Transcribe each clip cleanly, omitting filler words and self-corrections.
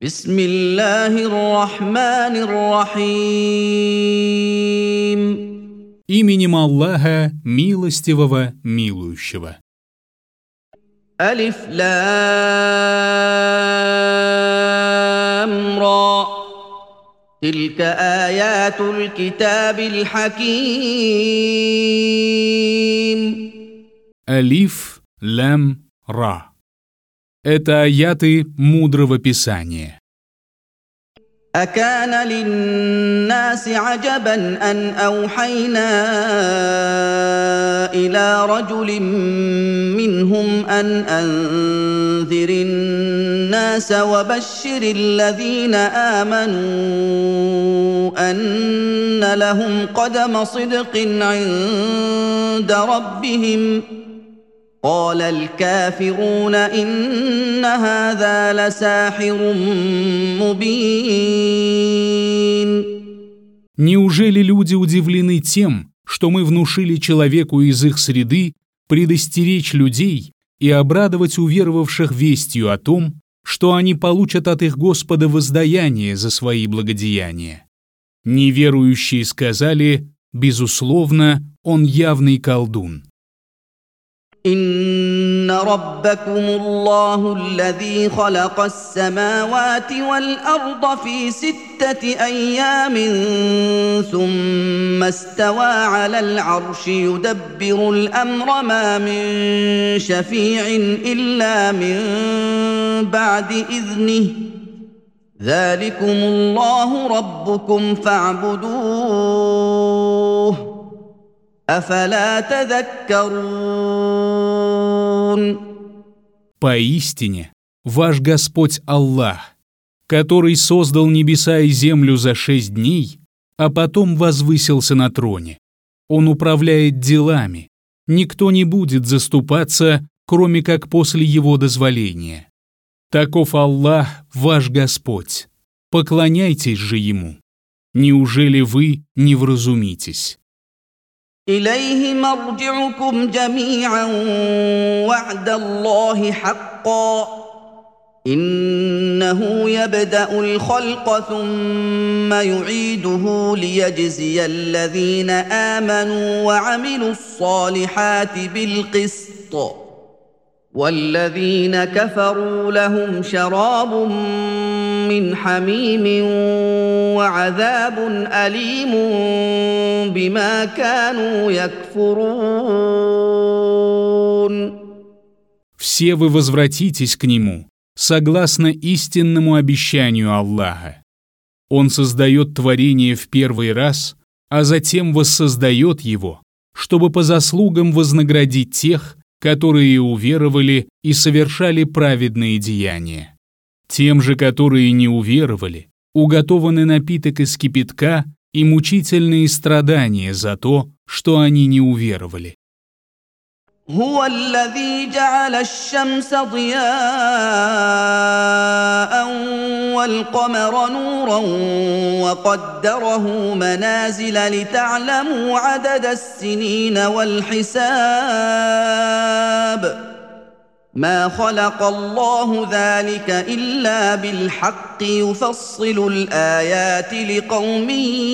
بسم الله الرحمن الرحيم. Именем Аллаха, милостивого, милующего. ألف لام را تلك آيات الكتاب الحكيم. Алиф, лям, ра. Это аяты мудрого писания. أكان للناس عجبا أن أوحينا إلى رجل منهم أن أنذر الناس وبشر الذين آمنوا أن لهم قدم صدق عند ربهم. قال الكافرون إن هذا لساحر مبين. Неужели люди удивлены тем, что мы внушили человеку из их среды предостеречь людей и обрадовать уверовавших вестью о том, что они получат от их Господа воздаяние за свои благодеяния? Неверующие сказали: безусловно, он явный колдун. إن ربكم الله الذي خلق السماوات والأرض في 6 أيام ثم استوى على العرش يدبر الأمر ما من شفيع إلا من بعد إذنه ذلكم الله ربكم فاعبدوه أفلا تذكرون. Поистине, ваш Господь Аллах, который создал небеса и землю за 6 дней, а потом возвысился на троне. Он управляет делами. Никто не будет заступаться, кроме как после его дозволения. Таков Аллах, ваш Господь. Поклоняйтесь же Ему. Неужели вы не вразумитесь? إليه مرجعكم جميعا وعد الله حقا إنه يبدأ الخلق ثم يعيده ليجزي الذين آمنوا وعملوا الصالحات بالقسط والذين كفروا لهم شراب من حميم وعذاب أليم بما كانوا يكفرون. Все вы возвратитесь к Нему, согласно истинному обещанию Аллаха. Он создает творение в первый раз, а затем воссоздает его, чтобы по заслугам вознаградить тех, которые уверовали и совершали праведные деяния. Тем же, которые не уверовали, уготованы напиток из кипятка и мучительные страдания за то, что они не уверовали. هو الذي جعل الشمس ضياء والقمر نورا وقدره منازل لتعلموا عدد السنين والحساب ما خلق الله ذلك إلا بالحق يفصل الآيات لقوم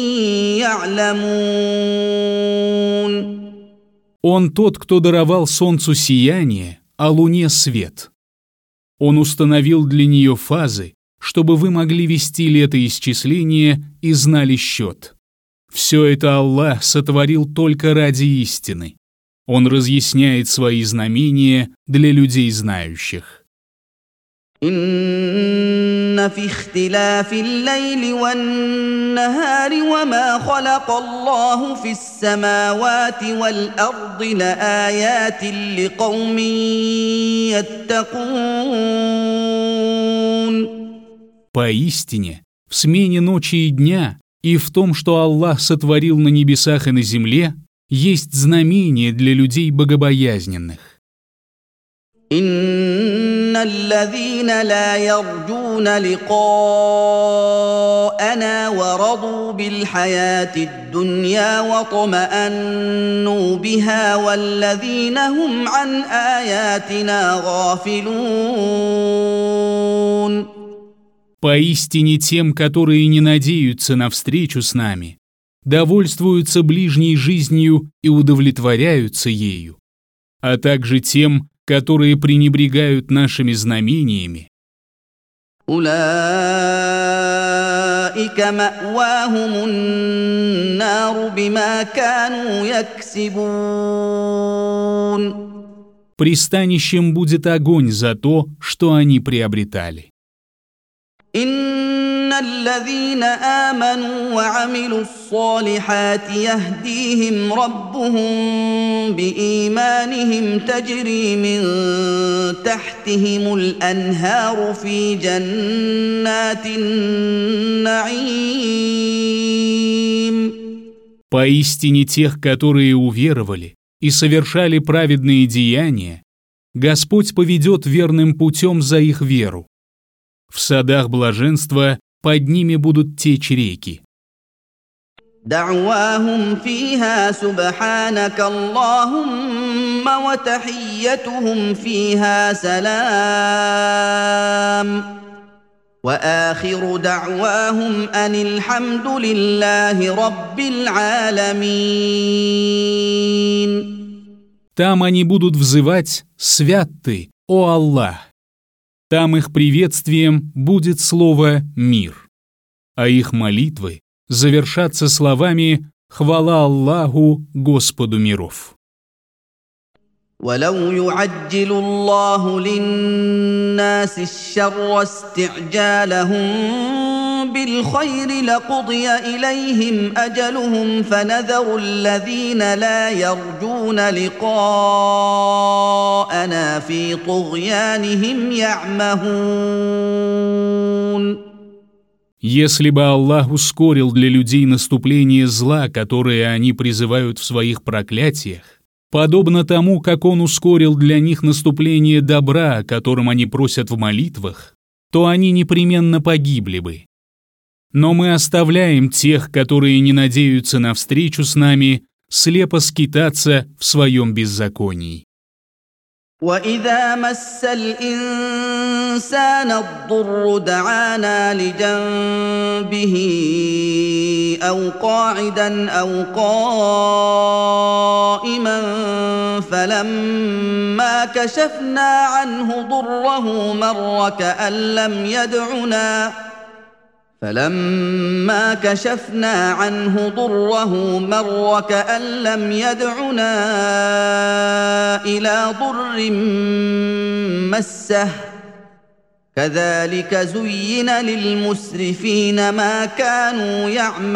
يعلمون. Он тот, кто даровал солнцу сияние, а луне свет. Он установил для нее фазы, чтобы вы могли вести летоисчисление и знали счет. Все это Аллах сотворил только ради истины. Он разъясняет свои знамения для людей знающих. إن في اختلاف الليل والنهار وما خلق الله في السماوات والأرض لآيات لقوم يتقون. Поистине, в смене ночи и дня и в том, что Аллах сотворил на небесах и на земле, есть знамение для людей богобоязненных. إن الذين لا يرجون لقاءنا ورضوا بالحياة الدنيا واطمأنوا بها والذين هم عن آياتنا غافلون. Поистине тем, которые не надеются на встречу с нами, довольствуются ближней жизнью и удовлетворяются ею, а также тем, которые пренебрегают нашими знамениями. أولئك مأواهم النار بما كانوا يكسبون. Пристанищем будет огонь за то, что они приобретали. إن الذين آمنوا وعملوا الصالحات يهديهم ربهم بإيمانهم تجري من تحتهم الأنهار في جنات النعيم. Поистине тех, которые уверовали и совершали праведные деяния, Господь поведет верным путем за их веру. В садах блаженства под ними будут течь реки. دعواهم فيها سبحانك اللهم وتحيتهم فيها سلام وآخر دعواهم أن الحمد لله رب العالمين. Там они будут взывать «Свят Ты, о Аллах!». Там их приветствием будет слово «мир», а их молитвы завершатся словами «Хвала Аллаху, Господу миров». ولو يعجل الله للناس الشر استعجالهم بالخير لقضي إليهم أجلهم فنذر الذين لا يرجون لقاءنا في طغيانهم يعمهون. Если бы Аллах ускорил для людей наступление зла, которое они призывают в своих проклятиях, подобно тому, как Он ускорил для них наступление добра, о котором они просят в молитвах, то они непременно погибли бы. Но мы оставляем тех, которые не надеются на встречу с нами, слепо скитаться в своем беззаконии. وإذا مس الإنسان الضر دعانا لجنبه أو قاعدا أو قائما فلما كشفنا عنه ضره مر كأن لم يدعنا إلى ضر مسه كذلك زين للمسرفين ما كانوا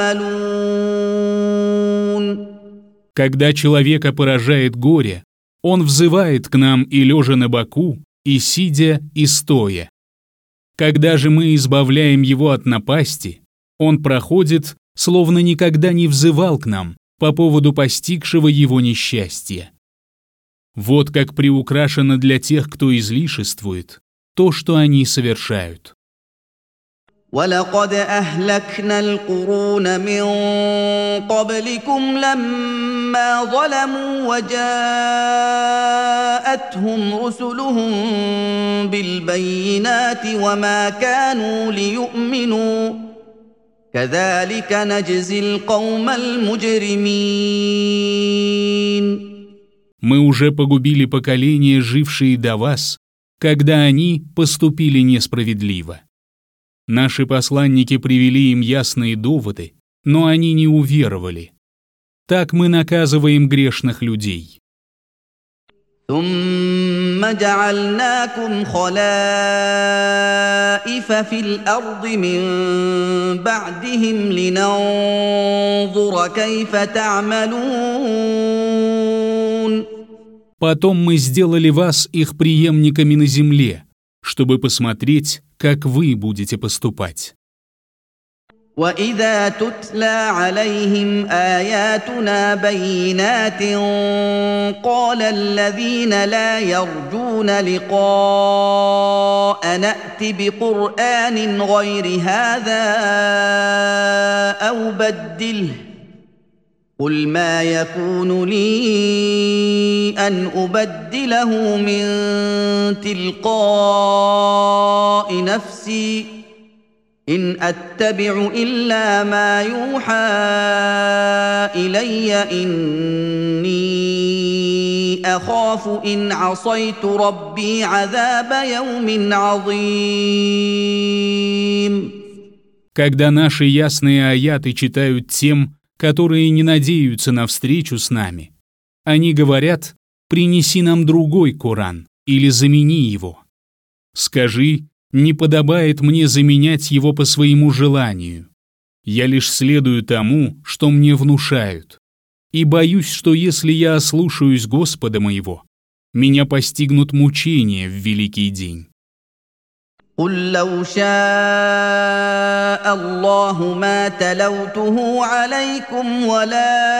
يعملون. Когда человека поражает горе, он взывает к нам и лежа на боку, и сидя, и стоя. Когда же мы избавляем его от напасти, он проходит, словно никогда не взывал к нам по поводу постигшего его несчастья. Вот как приукрашено для тех, кто излишествует, то, что они совершают. ولقد أهلكنا القرون من قبلكم لما ظلموا وجاءتهم رسلهم بالبينات وما كانوا ليؤمنوا كذلك نجزي القوم المجرمين. Мы уже погубили поколения, жившие до вас, когда они поступили несправедливо. Наши посланники привели им ясные доводы, но они не уверовали. Так мы наказываем грешных людей. ثم جعلناكم خلائف في الأرض من بعدهم لننظر كيف تعملون. Потом мы сделали вас их преемниками на земле, чтобы посмотреть, как вы будете поступать. وإذا تتلى عليهم آياتنا بينات قال الذين لا يرجون لقاء نأت بقرآن غير هذا أو بدله قل ما يكون لي أن أبدله من تلقاء نفسي إن أتبع إلا ما يوحى إلي إني أخاف إن عصيت ربي عذاب يوم عظيم. Когда наши ясные аяты читают тем, которые не надеются на встречу с нами, они говорят: «Принеси нам другой Коран» или «Замени его». Скажи: «Не подобает мне заменять его по своему желанию. Я лишь следую тому, что мне внушают. И боюсь, что если я ослушаюсь Господа моего, меня постигнут мучения в великий день». قل لو شاء الله ما تلوته عليكم ولا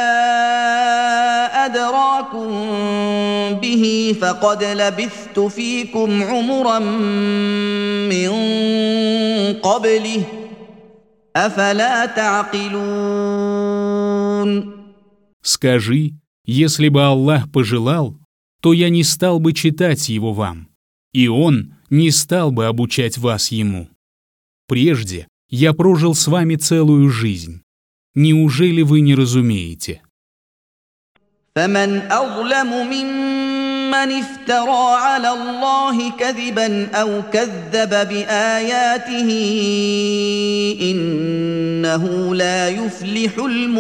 أدراكم به فقد لبثت فيكم عمرا من قبله أفلا تعقلون. Скажи: если бы Аллах пожелал, то я не стал бы читать его вам, и Он не стал бы обучать вас ему. Прежде я прожил с вами целую жизнь. Неужели вы не разумеете? فمن أظلم ممن افترى على الله كذبا أو كذب بآياته إنه لا يفلح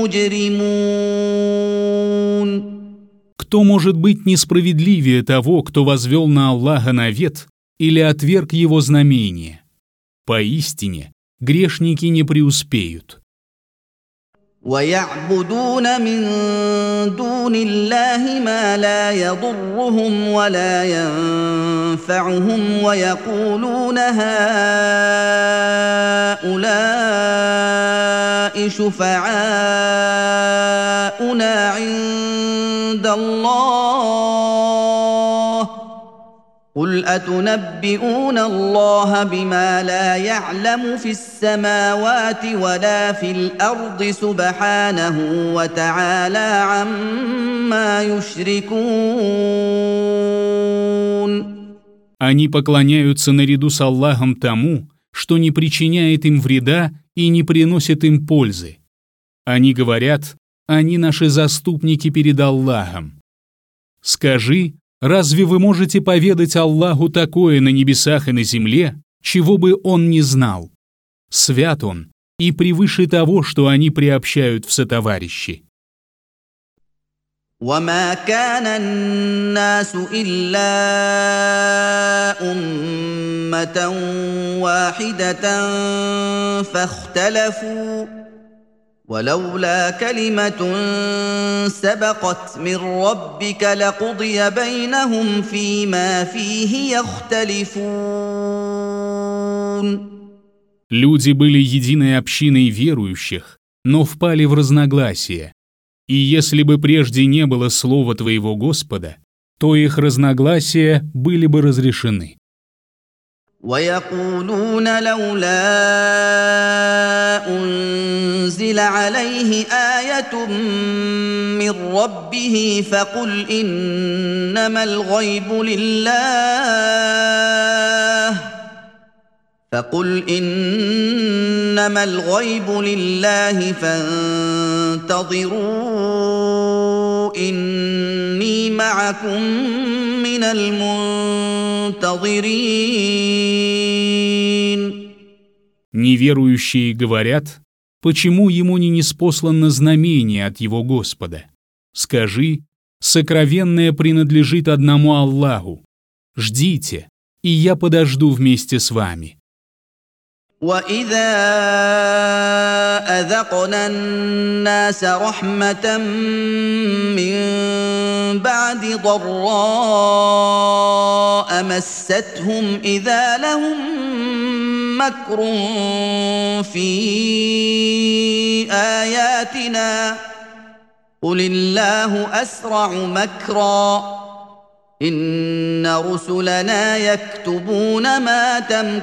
المجرمون. Кто может быть несправедливее того, кто возвел на Аллаха навет или отверг его знамение? Поистине, грешники не преуспеют. ويعبدون من دون الله ما لا يضرهم ولا ينفعهم ويقولون هؤلاء شفعاؤنا عند الله قل أتنبئون الله بما لا يعلم في السماوات ولا في الأرض سبحانه وتعالى عما يشركون. Они поклоняются наряду с Аллахом тому, что не причиняет им вреда и не приносит им пользы. Они говорят: они наши заступники перед Аллахом. Скажи: разве вы можете поведать Аллаху такое на небесах и на земле, чего бы Он не знал? Свят Он и превыше того, что они приобщают в сотоварищи. وما كان الناس إلا أمة واحدة فاختلفوا ولولا كلمة سبقت من ربك لقضي بينهم فيما فيه يختلفون. Люди были единой общиной верующих, но впали в разногласия. И если бы прежде не было слова твоего Господа, то их разногласия были бы разрешены. ويقولون لولا أنزل عليه آية من ربه فقل إنما الغيب لله فانتظروا إني معكم من المنتظرين. Неверующие говорят: почему ему не ниспослано знамение от его Господа? Скажи: сокровенное принадлежит одному Аллаху. Ждите, и я подожду вместе с вами. وإذا أذقنا الناس رحمة من بعد ضراء مستهم إذا لهم مكر في آياتنا قل الله أسرع مكرا إن رسلنا يكتبون ما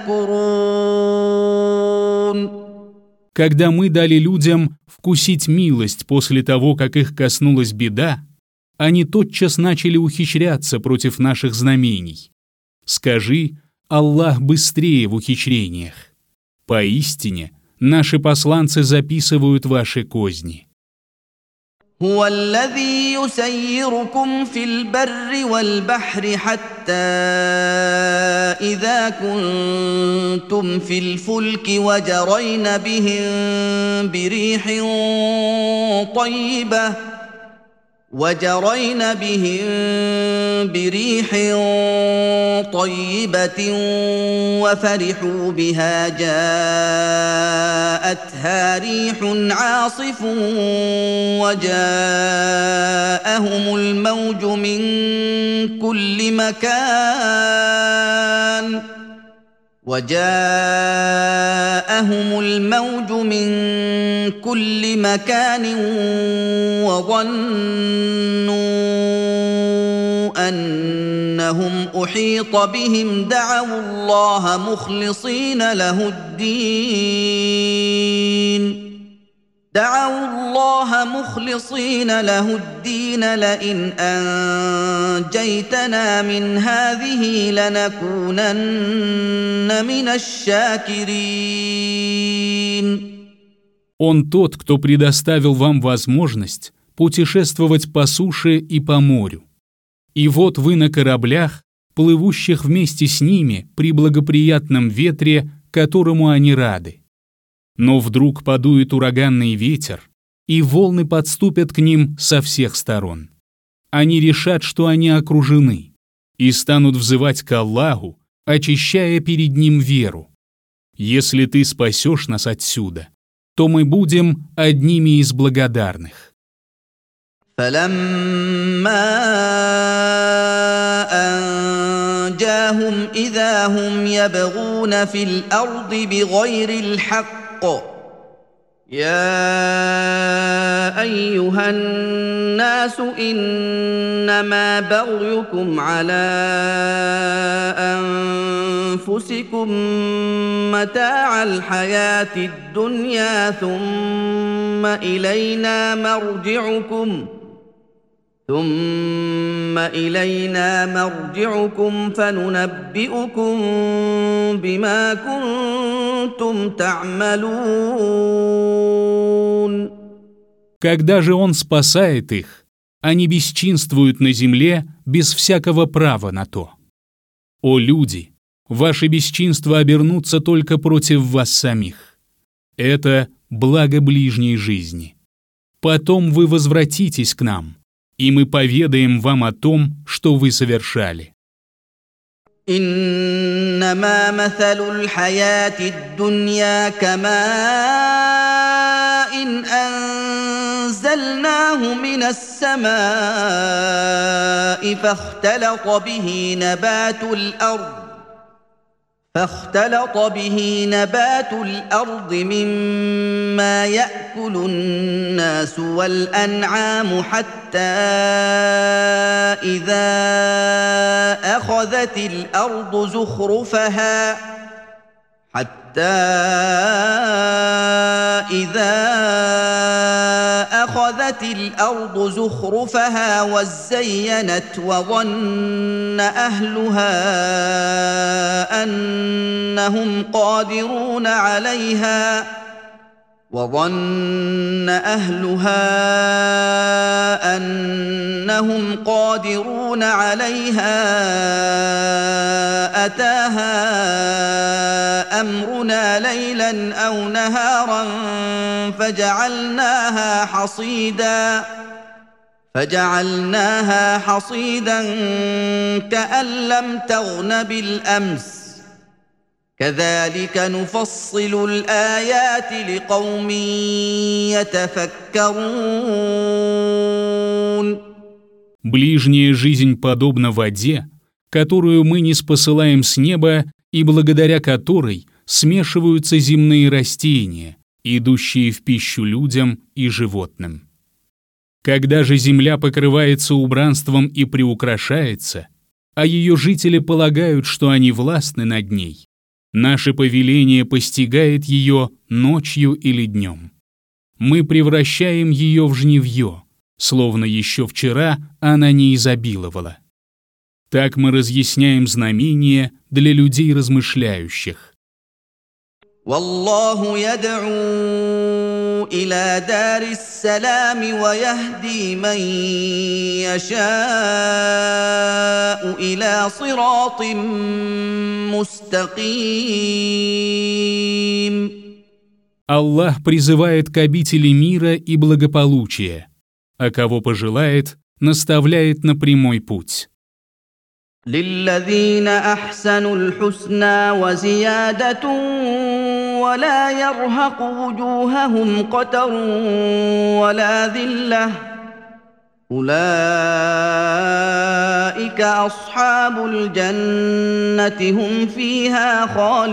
تمكرون. Когда мы дали людям вкусить милость после того, как их коснулась беда, они тотчас начали ухищряться против наших знамений. Скажи: Аллах быстрее в ухищрениях. Поистине, наши посланцы записывают ваши козни. هو الذي يسيركم في البر والبحر حتى إذا كنتم في الفلك وجرين بهم بريح طيبة وفرحوا بها جاءتها ريح عاصف وجاءهم الموج من كل مكان وظنوا أنهم أحيط بهم دعوا الله مخلصين له الدين لئن أنجيتنا من هذه لنكونن من الشاكرين. Он тот, кто предоставил вам возможность путешествовать по суше и по морю. И вот вы на кораблях, плывущих вместе с ними при благоприятном ветре, которому они рады. Но вдруг подует ураганный ветер, и волны подступят к ним со всех сторон. Они решат, что они окружены, и станут взывать к Аллаху, очищая перед Ним веру. Если ты спасешь нас отсюда, то мы будем одними из благодарных. فلما أنجاهم إذا هم يبغون في الأرض بغير الحق يا أيها الناس إنما بغيكم على أنفسكم متاع الحياة الدنيا ثم إلينا مرجعكم فننبئكم بما كنتم تعملون. Когда же Он спасает их, они бесчинствуют на земле без всякого права на то. О люди, ваши бесчинства обернутся только против вас самих. Это благо ближней жизни. Потом вы возвратитесь к нам, и мы поведаем вам о том, что вы совершали. إنما مثل الحياة الدنيا كماء أنزلناه من السماء فاختلط به نبات الأرض مما يأكل الناس والأنعام حتى إذا أخذت الأرض زخرفها وزينت وظن أهلها أنهم قادرون عليها أتاها أمرنا ليلا أو نهارا فجعلناها حصيدا كأن لم تغن بالأمس كذلك نفصل الآيات لقوم يتفكرون. Ближняя жизнь подобна воде, которую мы ниспосылаем с неба и благодаря которой смешиваются земные растения, идущие в пищу людям и животным. Когда же земля покрывается убранством и приукрашается, а ее жители полагают, что они властны над ней, наше повеление постигает ее ночью или днем. Мы превращаем ее в жнивье, словно еще вчера она не изобиловала. Так мы разъясняем знамения для людей размышляющих. والله يدعو إلى دار السلام ويهدي من يشاء إلى صراط مستقيم. Аллах призывает к обители мира и благополучия, а кого пожелает, наставляет на прямой путь. للذين أحسنوا الحسنى وزيادة ولا يرهق وجوههم قتر ولا ذلة أولئك أصحاب الجنة هم فيها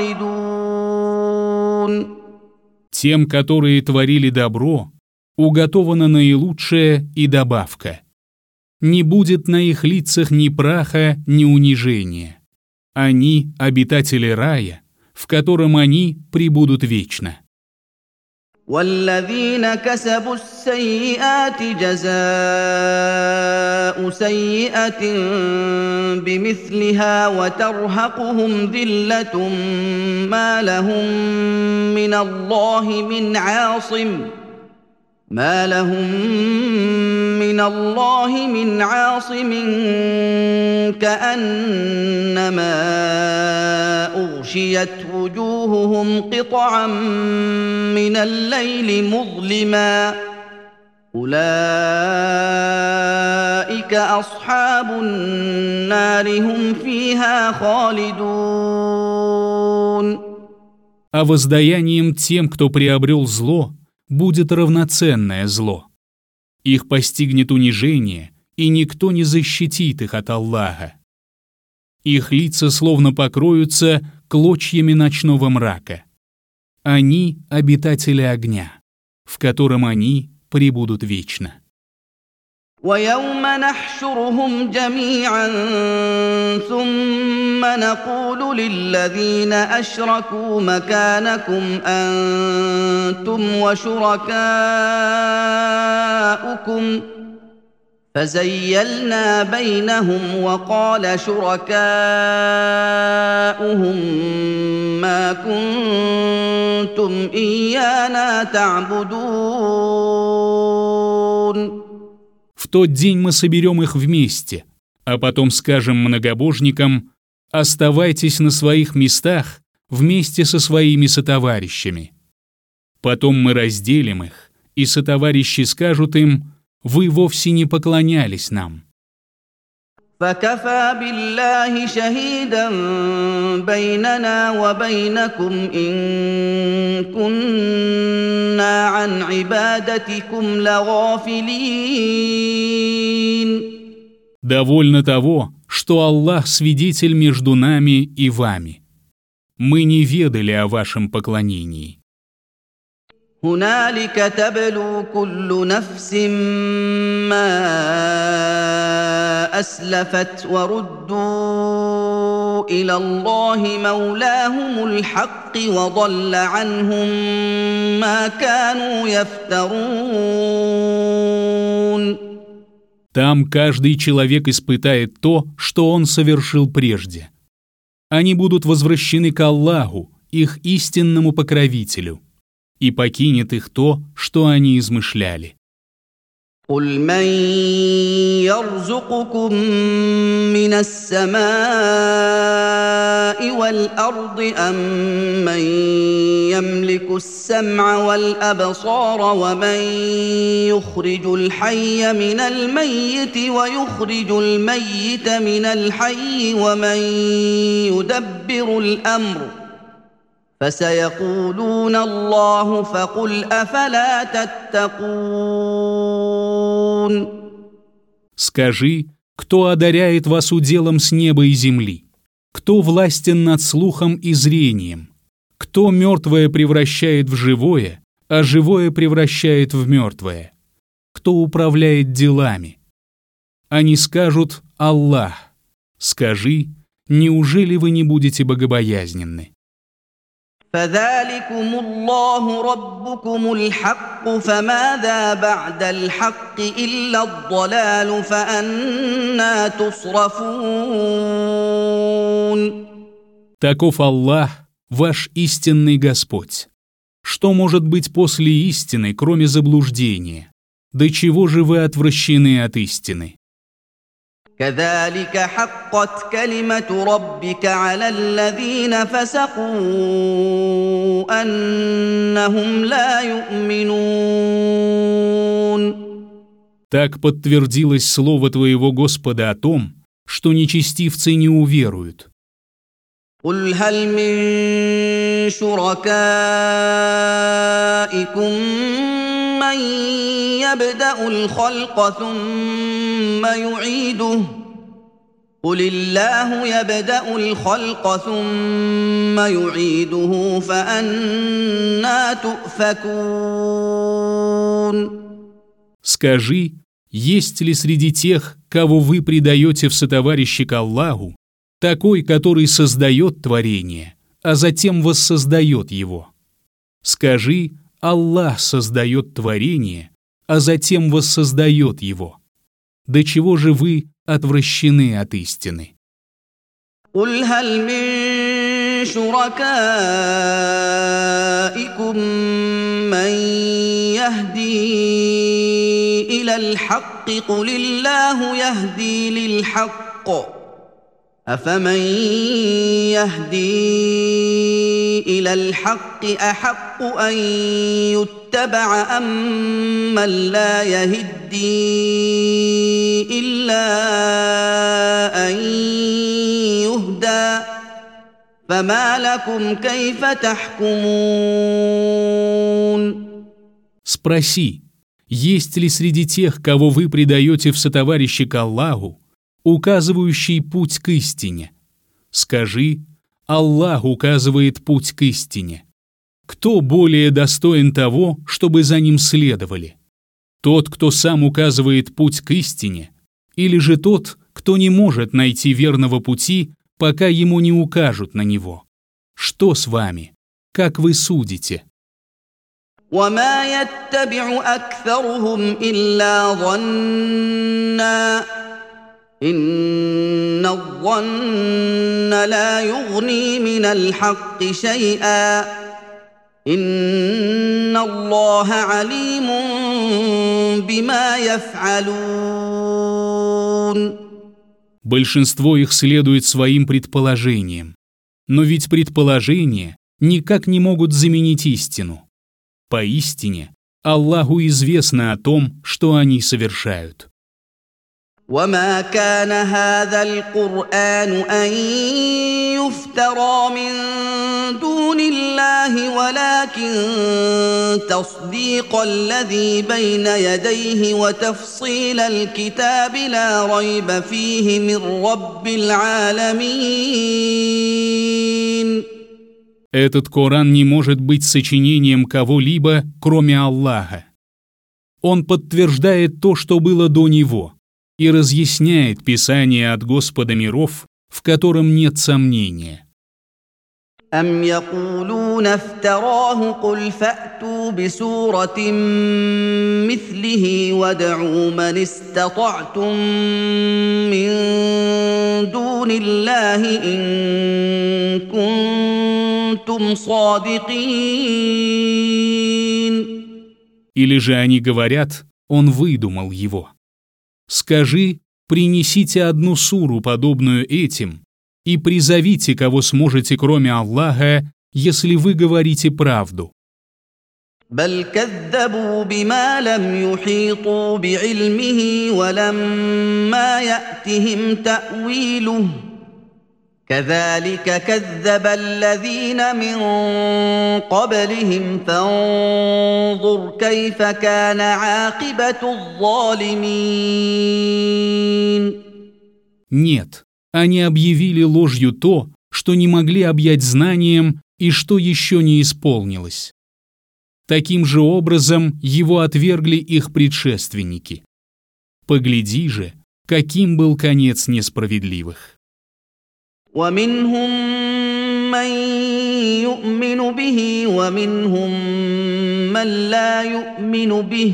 خالدون. Тем, которые творили добро, уготована наилучшая и добавка. Не будет на их лицах ни праха, ни унижения. Они — обитатели рая, в котором они пребудут вечно. والذين كسبوا السيئات جزاء سيئة بمثلها وترهقهم ذلة ما لهم من الله من عاصم كأنما أغشيت وجوههم قطعا من الليل مظلما أولئك أصحاب النار هم فيها خالدون. А воздаянием тем, кто приобрел зло, будет равноценное зло. Их постигнет унижение, и никто не защитит их от Аллаха. Их лица словно покроются клочьями ночного мрака. Они — обитатели огня, в котором они пребудут вечно. ويوم نحشرهم جميعا ثم نقول للذين أشركوا مكانكم أنتم وشركاؤكم فزيلنا بينهم وقال شركاؤهم ما كنتم إيانا تعبدون. В тот день мы соберем их вместе, а потом скажем многобожникам: оставайтесь на своих местах вместе со своими сотоварищами. Потом мы разделим их, и сотоварищи скажут им: вы вовсе не поклонялись нам. فكفى بالله شهيدا بيننا وبينكم إن كنا عن عبادتكم لغافلين. Довольно того, что Аллах свидетель между нами и вами. Мы не ведали о вашем поклонении. هنالك تبلو كل نفس ما أسلفت وردوا إلى الله مولاهم الحق وضل عنهم ما كانوا يفترون. Там каждый человек испытает то, что он совершил прежде. Они будут возвращены к Аллаху, их истинному покровителю, и покинет их то, что они измышляли. قل من يرزقكم من السماء والأرض أم من يملك السمع والأبصار ومن يخرج الحي من الميت ويخرج الميت من الحي ومن يدبر الأمر فسيقولون الله فقل أفلا تتقون. Скажи, кто одаряет вас уделом с неба и земли? Кто властен над слухом и зрением? Кто мертвое превращает в живое, а живое превращает в мертвое? Кто управляет делами? Они скажут: Аллах. Скажи, неужели вы не будете богобоязненны? فذلكم الله ربكم الحق فماذا بعد الحق إلا الضلال فأنى تصرفون. Таков Аллах, ваш истинный Господь. Что может быть после истины, кроме заблуждения? До чего же вы отвращены от истины? كذلك حقت كلمة ربك على الذين فسقوا أنهم لا يؤمنون. Так подтвердилось слово твоего Господа о том, что нечестивцы не уверуют. قل هل من شركائكم من يبدأ الخلق ثم يعيده قل الله يبدأ الخلق ثم يعيده فأنى تؤفكون. Скажи, есть ли среди тех, кого вы предаете в сотоварищи к Аллаху, такой, который создает творение, а затем воссоздает его? Скажи, Аллах создает творение, а затем воссоздает его. До чего же вы отвращены от истины? قل هل من شركائكم من يهدي إلى الحق قل الله يهدي للحق أفمن يهدي إلى الحق أحق أن يتبع أمن لا يهدي إلا أن يهدى فما لكم كيف تحكمون. Спроси, есть ли среди тех, кого вы предаете в сотоварищи к Аллаху, указывающий путь к истине? Скажи, Аллах указывает путь к истине. Кто более достоин того, чтобы за ним следовали? Тот, кто сам указывает путь к истине, или же тот, кто не может найти верного пути, пока ему не укажут на него? Что с вами? Как вы судите? وما يتبع أكثرهم إلا ظنّا إن الظن لا يغني من الحق شيئا إن الله عليم بما يفعلون. Большинство их следует своим предположениям. Но ведь предположения никак не могут заменить истину. Поистине, Аллаху известно о том, что они совершают. وما كان هذا القرآن أن يفترى من دون الله ولكن تصديق الذي بين يديه وتفصيل الكتاب لا ريب فيه من رب العالمين. Этот Коран не может быть сочинением кого-либо, кроме Аллаха. Он подтверждает то, что было до него, и разъясняет Писание от Господа миров, в котором нет сомнения. أم يقولون افتراه قل فأتوا بسورة مثله وادعوا من استطعتم من دون الله إن كنتم صادقين. Или же они говорят, он выдумал его. Скажи, принесите одну суру, подобную этим, и призовите, кого сможете, кроме Аллаха, если вы говорите правду. بل كذبوا بما لم يحيطوا بعلمه ولما يأتهم تأويله كذلك كذب الذين من قبلهم فانظر كيف كان عاقبة الظالمين. Нет, они объявили ложью то, что не могли объять знанием и что еще не исполнилось. Таким же образом его отвергли их предшественники. Погляди же, каким был конец несправедливых. ومنهم من يؤمن به ومنهم من لا يؤمن به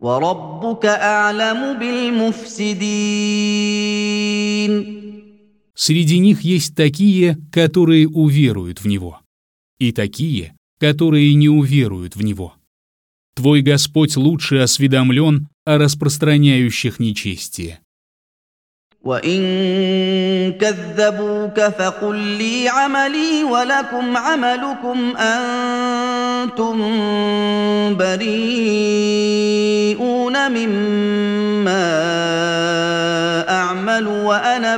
وربك أعلم بالمفسدين. Среди них есть такие, которые уверуют в Него, и такие, которые не уверуют в Него. Твой Господь лучше осведомлен о распространяющих нечестие. وإن كذبوك فقل لي عملي ولكم عملكم أنتم بريئون مما أعمل وأنا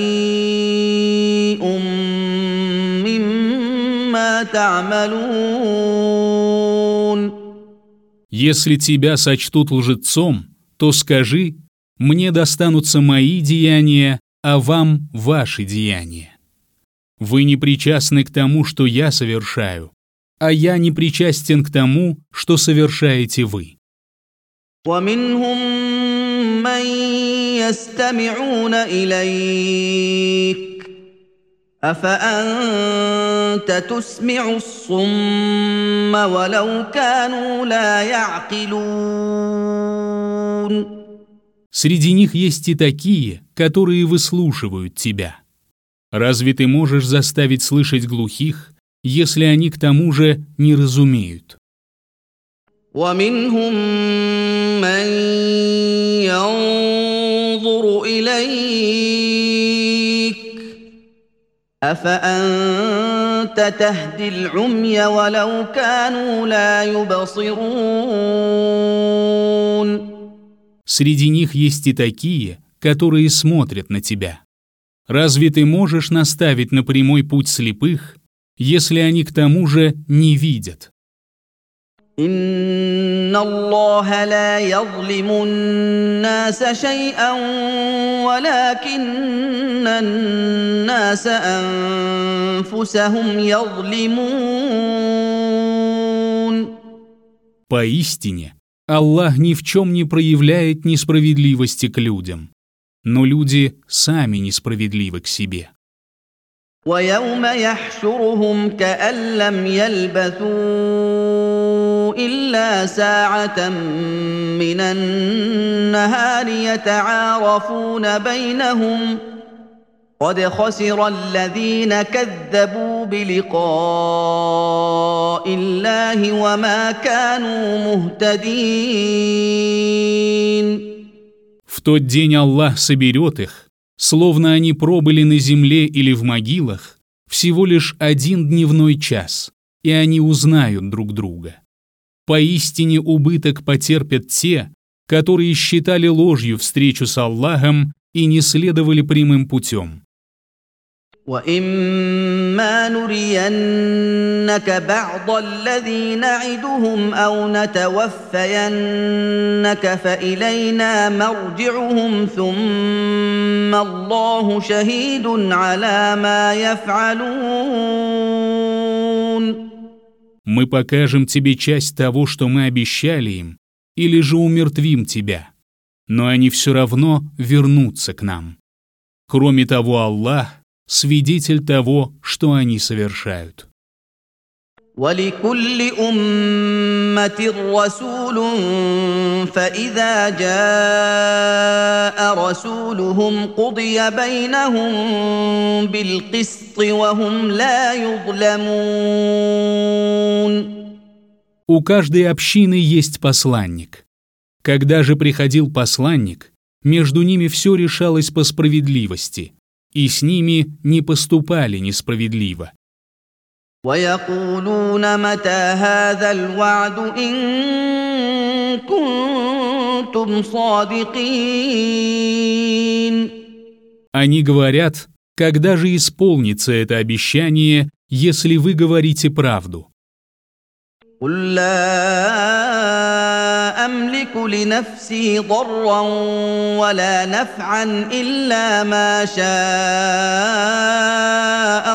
بريء مما تعملون. Если тебя сочтут лжецом, то скажи: мне достанутся мои деяния, а вам ваши деяния. Вы не причастны к тому, что я совершаю, а я не причастен к тому, что совершаете вы. ومنهم من يستمعون إليك أفأنت تسمع الصم ولو كانوا لا يعقلون. Среди них есть и такие, которые выслушивают тебя. Разве ты можешь заставить слышать глухих, если они к тому же не разумеют? ومنهم من ينظر إليك أفأنت تهدي العمي ولو كانوا لا يبصرون. Среди них есть и такие, которые смотрят на тебя. Разве ты можешь наставить на прямой путь слепых, если они к тому же не видят? إن الله لا يظلم الناس شيئا ولكن الناس أنفسهم يظلمون. Поистине, Аллах ни в чем не проявляет несправедливости к людям, но люди сами несправедливы к себе. ويوم يحشرهم كأن لم يلبثوا إلا ساعة من النهار يتعارفون بينهم قد خسر الذين كذبوا بلقاء الله وما كانوا مهتدين. В тот день Аллах соберет их, словно они пробыли на земле или в могилах, всего лишь 1 дневной час, и они узнают друг друга. Поистине убыток потерпят те, которые считали ложью встречу с Аллахом и не следовали прямым путем. وإما نرينك بعض الذي نعدهم أو نتوفينك فإلينا مرجعهم ثم الله شهيد على ما يفعلون. Мы покажем тебе часть того, что мы обещали им, или же умертвим тебя, но они все равно вернутся к нам. Кроме того, Аллах свидетель того, что они совершают. ولكل أمة رسول فإذا جاء رسولهم قضي بينهم بالقسط وهم لا يظلمون. У каждой общины есть посланник. Когда же приходил посланник, между ними все решалось по справедливости, и с ними не поступали несправедливо. ويقولون متى هذا الوعد إن كنتم صادقين. Они говорят: когда же исполнится это обещание, если вы говорите правду? قل لا أملك لنفسي ضرا ولا نفعا إلا ما شاء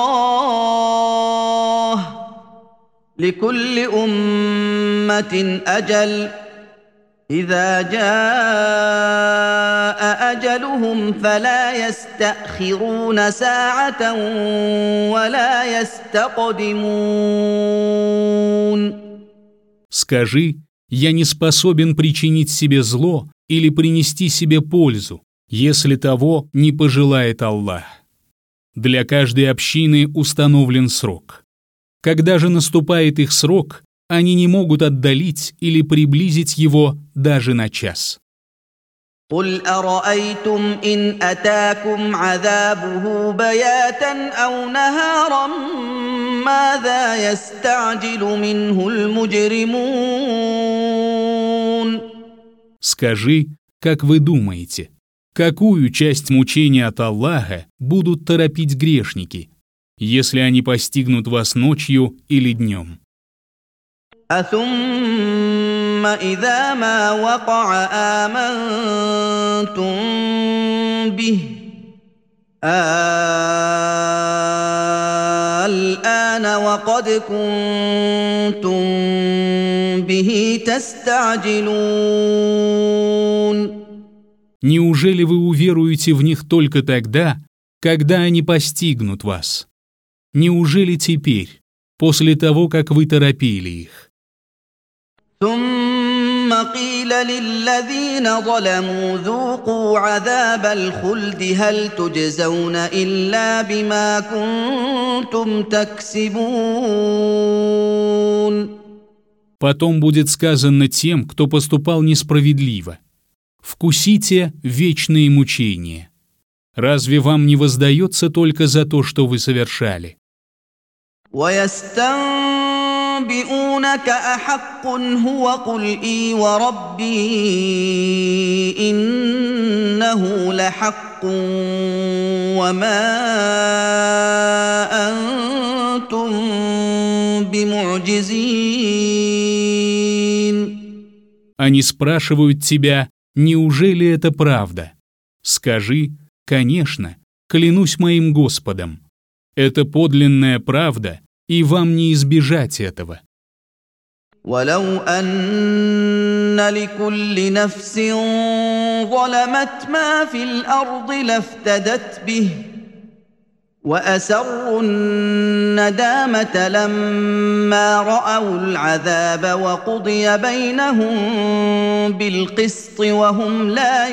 الله لكل أمة أجل إذا جاء أجلهم فلا يستأخرون ساعة ولا يستقدمون. Скажи: я не способен причинить себе зло или принести себе пользу, если того не пожелает Аллах. Для каждой общины установлен срок. Когда же наступает их срок, они не могут отдалить или приблизить его даже на час. قل أرأيتم إن أتاكم عذابه بياتا أو نهارا ماذا يستعجل منه المجرمون. Скажи, как вы думаете, какую часть мучения от Аллаха будут торопить грешники, если они постигнут вас ночью или днем? أثم إذا ما وقع آمنتم به الآن وقد كنتم به تستعجلون. Неужели вы уверуете в них только тогда, когда они постигнут вас? Неужели теперь, после того, как вы торопили их? ثم قيل للذين ظلموا ذوقوا عذاب الخلد هل تجزون إلا بما كنتم تكسبون. Потом будет сказано тем, кто поступал несправедливо: «Вкусите вечные мучения. Разве вам не воздается только за то, что вы совершали?» ويستنبئونك أحق هو قل إي وربي إنه لحق وما أنتم بمعجزين. Они спрашивают тебя: неужели это правда? Скажи: конечно, клянусь моим Господом. Это подлинная правда, и вам не избежать этого. ولو أن لكل نفس ظلمت ما في الأرض لافتدت به وأسروا الندامة لما رأوا العذاب وقضي بينهم بالقسط وهم لا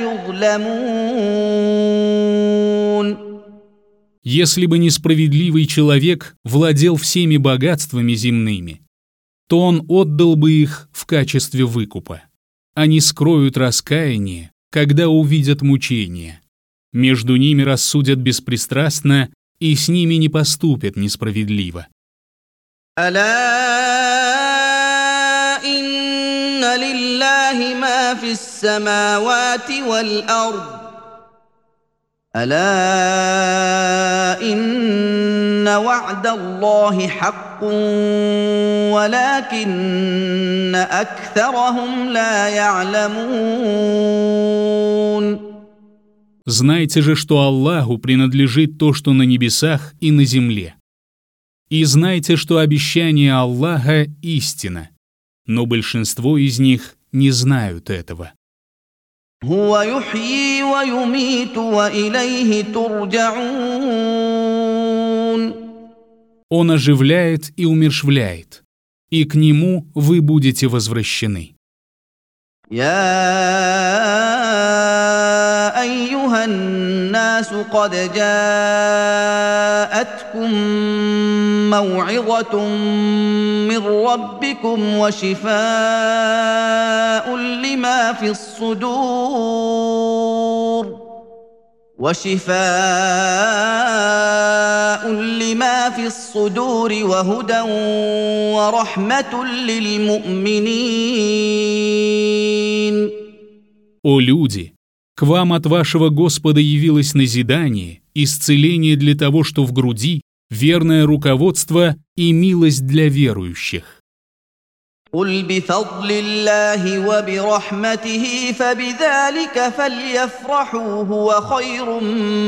يظلمون. Если бы несправедливый человек владел всеми богатствами земными, то он отдал бы их в качестве выкупа. Они скроют раскаяние, когда увидят мучения. Между ними рассудят беспристрастно, и с ними не поступят несправедливо. ألا إن لله ما في السماوات والأرض ألا إن وعد الله حق ولكن أكثرهم لا يعلمون. Знайте же, что Аллаху принадлежит то, что на небесах и на земле. И знайте, что обещание Аллаха – истина, но большинство из них не знают этого. هو يحيي ويميت وإليه ترجعون. Он оживляет и умерщвляет, и к Нему вы будете возвращены. يا أيها الناس قد جاءتكم موعظة من ربكم وشفاء لما في الصدور وهدى ورحمة للمؤمنين. О люди! К вам от вашего Господа явилось назидание, исцеление для того, что в груди, верное руководство и милость для верующих. قل بفضل الله وبرحمته فبذلك فليفرحوا هو خير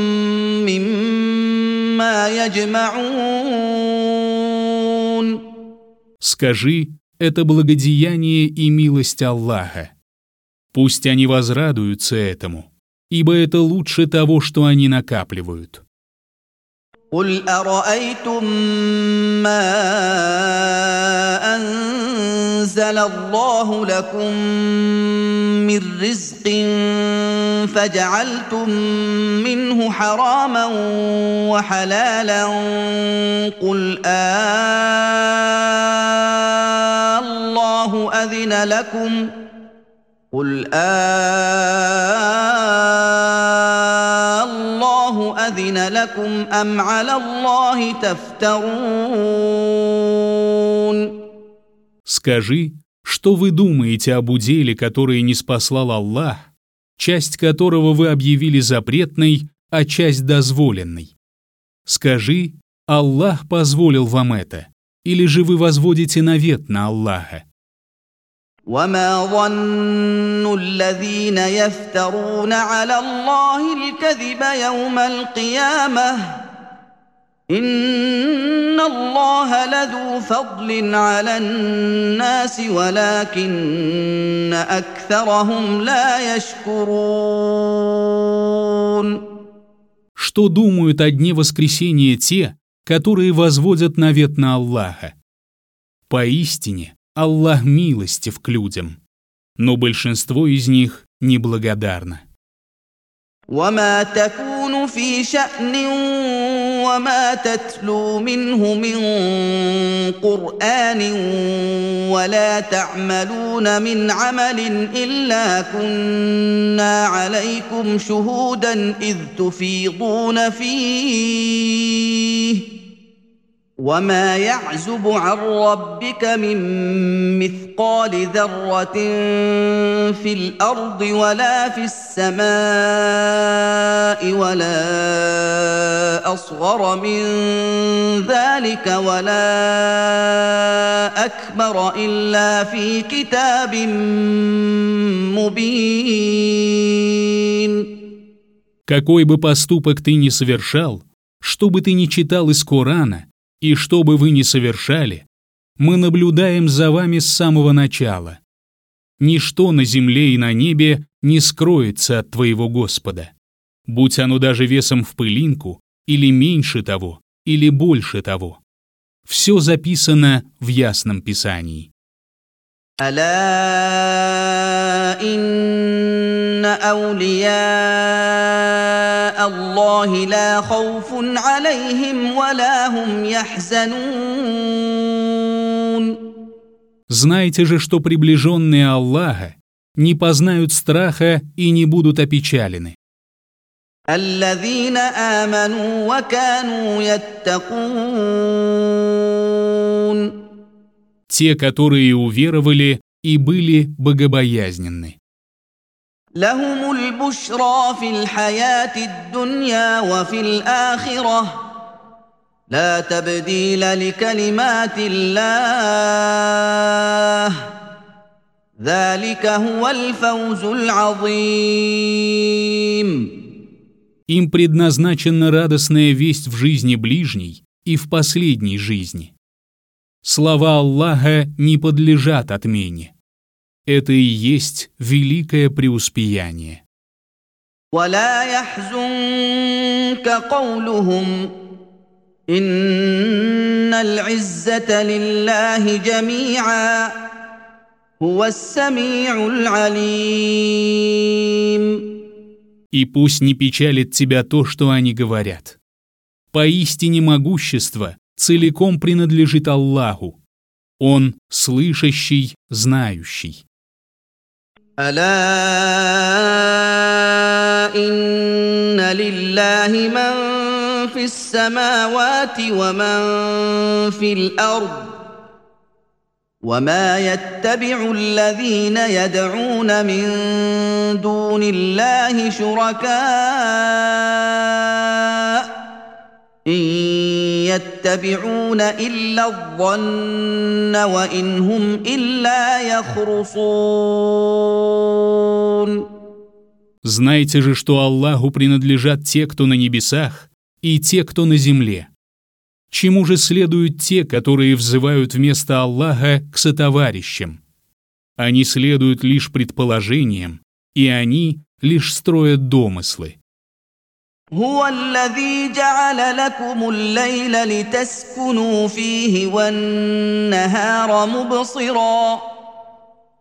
مما يجمعون. Скажи, это благодеяние и милость Аллаха. Пусть они возрадуются этому, ибо это лучше того, что они накапливают. قل أرأيتم ما أنزل أنزل الله لكم من رزق فجعلتم منه حراما وحلالا قل الله أذن لكم أم على الله تفترون. Скажи, что вы думаете об уделе, который ниспослал Аллах, часть которого вы объявили запретной, а часть дозволенной? Скажи, Аллах позволил вам это, или же вы возводите навет на Аллаха? وما ظن الذين يفترون على الله الكذب يوم القيامة إن الله لذو فضل على الناس ولكن أكثرهم لا يشكرون. Что думают о дне воскресения те, которые возводят навет на Аллаха? Поистине, Аллах милостив к людям, но большинство из них неблагодарно. وما تكون في شأن وما تتلو منه من قرآن ولا تعملون من عمل إلا كنا عليكم شهودا إذ تفيضون فيه وما يعزب عن ربك من مثقال ذرة في الأرض ولا في السماء ولا أصغر من ذلك ولا أكبر إلا في كتاب مبين. Какой бы поступок ты ни совершал, что бы ты ни читал из Корана, и что бы вы ни совершали, мы наблюдаем за вами с самого начала. Ничто на земле и на небе не скроется от твоего Господа, будь оно даже весом в пылинку, или меньше того, или больше того. Все записано в ясном Писании. ألا إن أولياء الله لا خوف عليهم ولا هم يحزنون. Знайте же, что приближенные Аллаха не познают страха и не будут опечалены. الذين آمنوا وكانوا يتقون. Те, которые уверовали и были богобоязненны. لهم البشرى في الحياة الدنيا وفي الآخرة لا تبديل لكلمات الله ذلك هو الفوز العظيم. Им предназначена радостная весть в жизни ближней и в последней жизни. Слова Аллаха не подлежат отмене. Это и есть великое преуспеяние. ولا يحزنك قولهم إن العزة لله جميعا هو السميع العليم. И пусть не печалит тебя то, что они говорят. Поистине могущество целиком принадлежит Аллаху. Он слышащий, знающий. ألا إن لله من في السماوات ومن في الأرض وما يتبع الذين يدعون من دون الله شركاء إن يتبعون إلا الظن وإن هم إلا يخرصون. Знайте же, что Аллаху принадлежат те, кто на небесах, и те, кто на земле. Чему же следуют те, которые взывают вместо Аллаха к сотоварищам? Они следуют лишь предположениям, и они лишь строят домыслы. هو الذي جعل لكم الليل لتسكنوا فيه والنهار مبصرا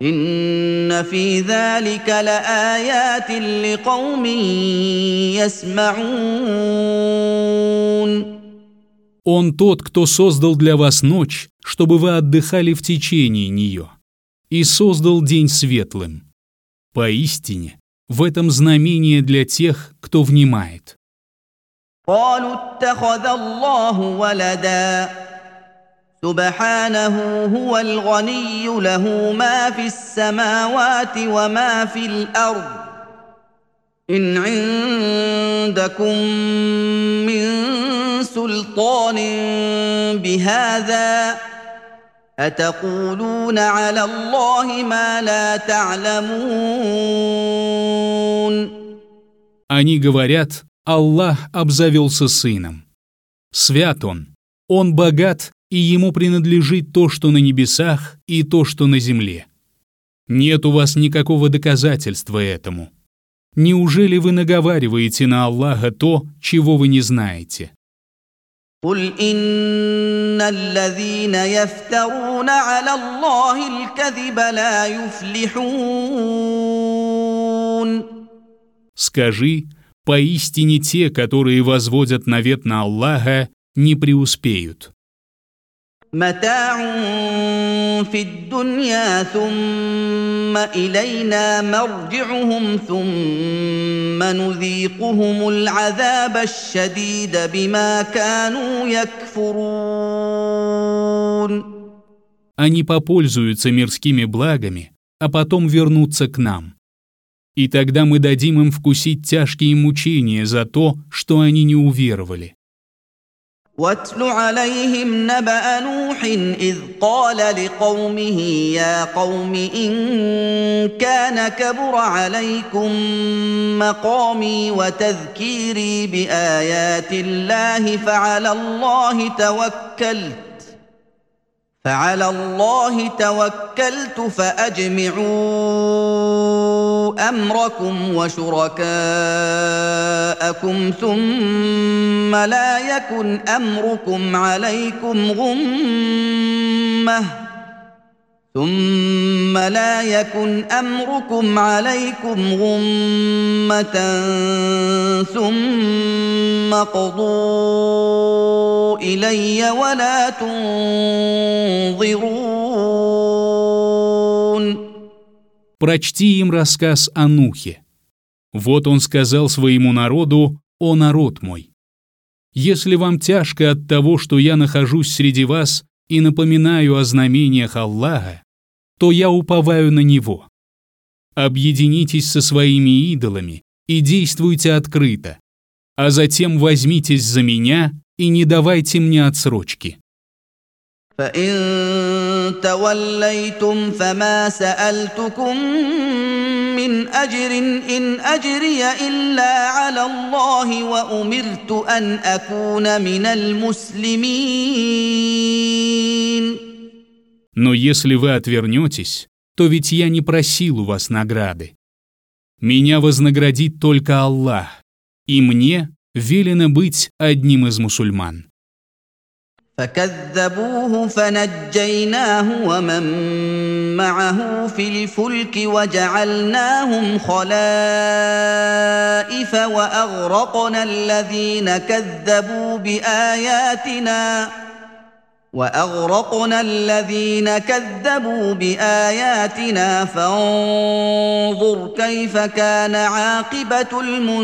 إن في ذلك لآيات لقوم يسمعون. Он тот, кто создал для вас ночь, чтобы вы отдыхали в течение нее, и создал день светлым. Поистине, в этом знамение для тех, кто внимает. قالوا اتخذ الله ولدا سبحانه هو الغني له ما في السماوات وما في الأرض إن عندكم من سلطان بهذا أتقولون على الله ما لا تعلمون. Они говорят, Аллах обзавелся сыном. Свят он богат, и ему принадлежит то, что на небесах, и то, что на земле. Нет у вас никакого доказательства этому. Неужели вы наговариваете на Аллаха то, чего вы не знаете? قل إن الذين يفترون على الله الكذب لا يفلحون. Скажи, поистине те, которые возводят навет на Аллаха, не преуспеют. متاع في الدنيا ثم إلينا مرجعهم ثم نذيقهم العذاب الشديد بما كانوا يكفرون. Они попользуются мирскими благами, а потом вернутся к нам. И тогда мы дадим им вкусить тяжкие мучения за то, что они не уверовали. واتل عليهم نبأ نوح إذ قال لقومه يا قوم إن كان كبر عليكم مقامي وتذكيري بآيات الله فعلى الله توكلت فأجمعوا أمركم وشركاءكم ثم لا يكن أمركم عليكم غمة ثم قضوا إلي ولا تنظرون. Прочти им рассказ о Нухе. Вот он сказал своему народу: «О народ мой! Если вам тяжко от того, что я нахожусь среди вас и напоминаю о знамениях Аллаха, то я уповаю на Него. Объединитесь со своими идолами и действуйте открыто, а затем возьмитесь за меня и не давайте мне отсрочки». فإن توليتم فما سألتكم من أجر إن أجري إلا على الله وأمرت أن أكون من المسلمين. Но если вы отвернетесь, то ведь я не просил у вас награды. Меня вознаградит только Аллах, и мне велено быть одним из мусульман. فكذبوه فنجيناه ومن معه في الفلك وجعلناهم خلائف وأغرقنا الذين كذبوا بآياتنا فانظر كيف كان عاقبة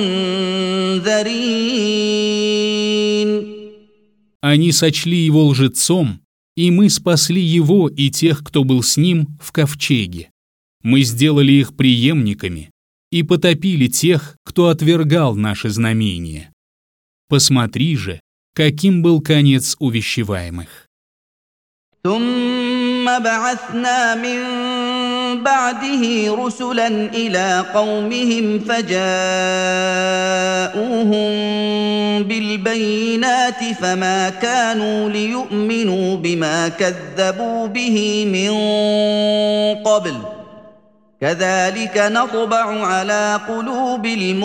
المنذرين. Они сочли его лжецом, и мы спасли его и тех, кто был с ним, в ковчеге. Мы сделали их преемниками и потопили тех, кто отвергал наши знамения. Посмотри же, каким был конец увещеваемых. ثم بعثنا من بعده رسلا إلى قومهم فجاءوهم بالبينات فما كانوا ليؤمنوا بما كذبوا به من قبل كذلك نطبع على قلوب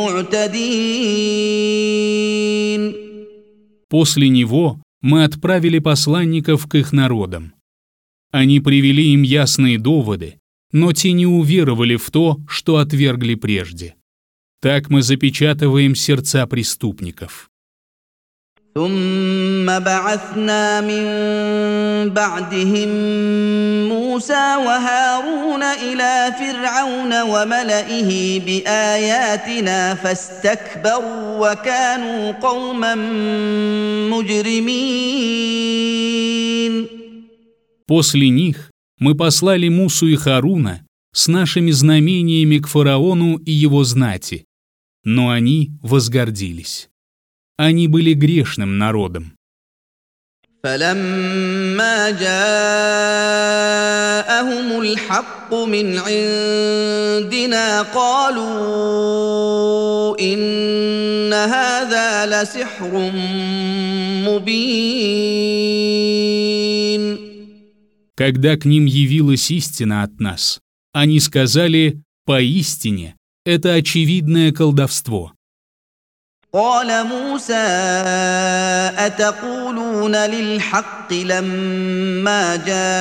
المعتدين. После него мы отправили посланников к их народам. Они привели им ясные доводы, но те не уверовали в то, что отвергли прежде. Так мы запечатываем сердца преступников. ثم بعثنا من بعدهم موسى وهارون إلى فرعون وملئه بآياتنا فاستكبروا وكانوا قوما مجرمين. После них мы послали Мусу и Харуна с нашими знамениями к фараону и его знати, но они возгордились. Они были грешным народом. فلما جاءهم الحق من عندنا قالوا إن هذا لسحر مبين. Когда к ним явилась истина от нас, они сказали: «Поистине, это очевидное колдовство». قال موسى أتقولون للحق لما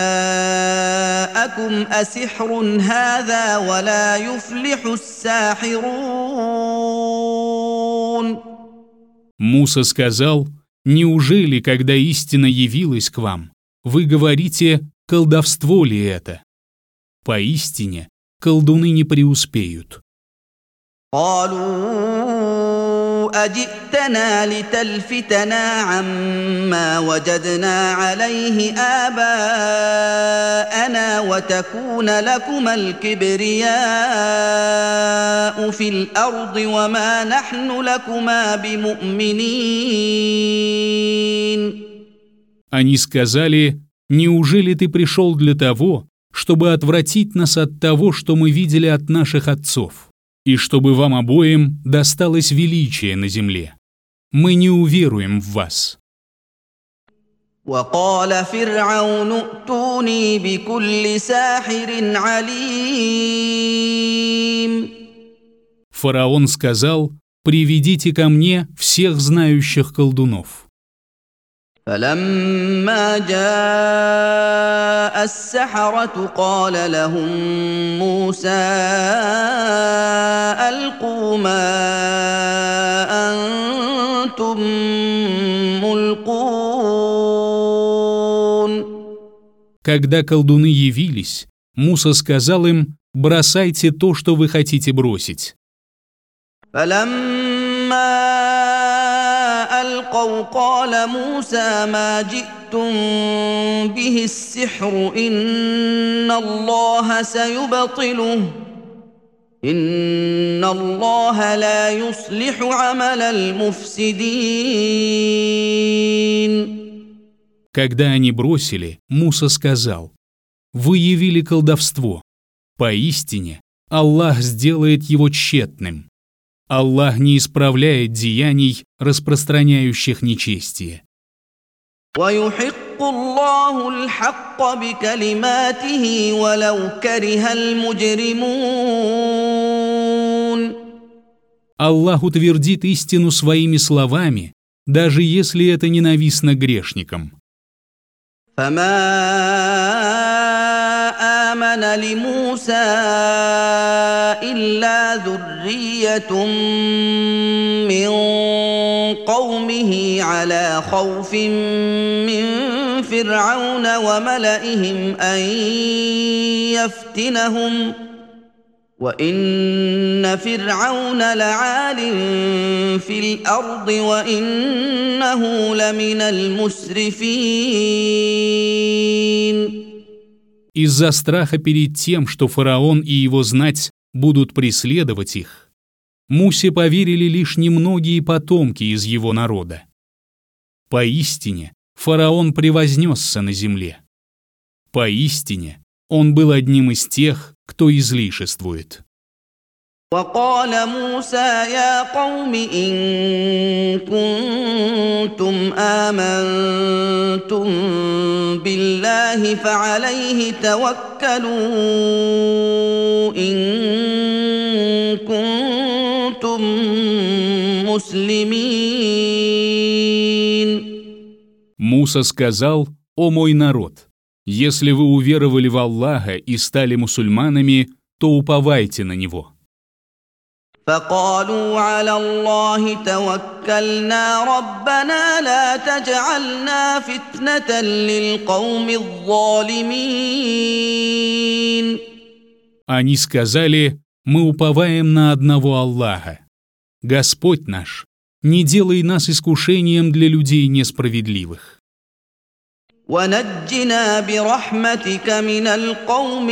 جاءكم أسحر هذا ولا يفلح الساحرون. Муса сказал: «Неужели, когда истина явилась к вам, вы говорите, колдовство ли это? Поистине, колдуны не преуспеют». قالوا أجئتنا لتلفتنا عما وجدنا عليه آباءنا وتكون لكما الكبرياء في الأرض وما نحن لكما بمؤمنين. Они сказали: «Неужели ты пришел для того, чтобы отвратить нас от того, что мы видели от наших отцов, и чтобы вам обоим досталось величие на земле? Мы не уверуем в вас». وقال فرعون ائتوني بكل ساحر عليم. Фараон сказал: «Приведите ко мне всех знающих колдунов». فلما جاء السحرة قال لهم موسى ألقوا ما أنتم ملقون. Когда колдуны явились, Муса сказал им: «Бросайте то, что вы хотите бросить». ألقوا قال موسى ما جئتم به السحر إن الله سيبطله إن الله لا يصلح عمل المفسدين. Когда они бросили, Муса сказал: «Вы явили колдовство. Поистине, Аллах сделает его тщетным. Аллах не исправляет деяний, распространяющих нечестие». ويحق الله الحق بكلماته ولو كره المجرمون. Аллах утвердит истину своими словами, даже если это ненавистно грешникам. فما آمن لموسى إلا ذرية من قومه على خوف من فرعون وملئهم أن يفتنهم وإن فرعون لعال في الأرض وإنه لمن المسرفين. Из-за страха перед тем, что фараон и его знать будут преследовать их, Мусе поверили лишь немногие потомки из его народа. Поистине, фараон превознесся на земле. Поистине, он был одним из тех, кто излишествует. وقال موسى يا قوم إن كنتم آمنتم بالله فعليه توكلوا إن كنتم مسلمين. Муса сказал: «О мой народ, Если вы уверовали в Аллаха и стали мусульманами, то уповайте на Него. فقالوا على الله توكلنا ربنا لا تجعلنا فتنة للقوم الظالمين. Они сказали: мы уповаем на одного Аллаха. Господь наш, не делай нас искушением для людей несправедливых. ونجنا برحمتك من القوم